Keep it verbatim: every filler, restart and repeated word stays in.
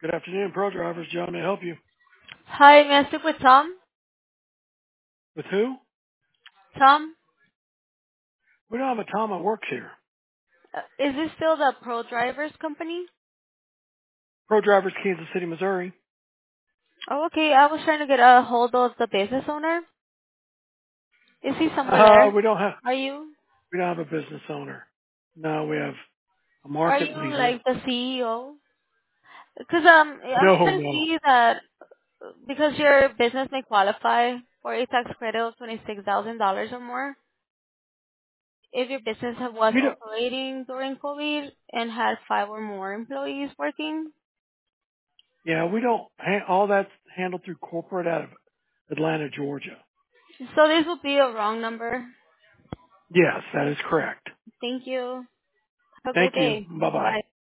Good afternoon, Pro Drivers. John, may I help you? Hi, may I speak with Tom? With who? Tom, We don't have a Tom that works here. uh, is this still the Pro Drivers company? Pro Drivers, Kansas City, Missouri. Oh, okay. I was trying to get a hold of the business owner. Is he somewhere Uh, there? we don't have Are you? we don't have a business owner. No, we have a Are market you leader. like the C E O? Because um, I'm No, trying to no. see that because your business may qualify for a tax credit of twenty-six thousand dollars or more if your business was We don't. operating during COVID and had five or more employees working. Yeah, we don't. Ha- all that's handled through corporate out of Atlanta, Georgia. So this would be a wrong number. Yes, that is correct. Thank you. Have a Thank great you. day. Bye bye. Bye.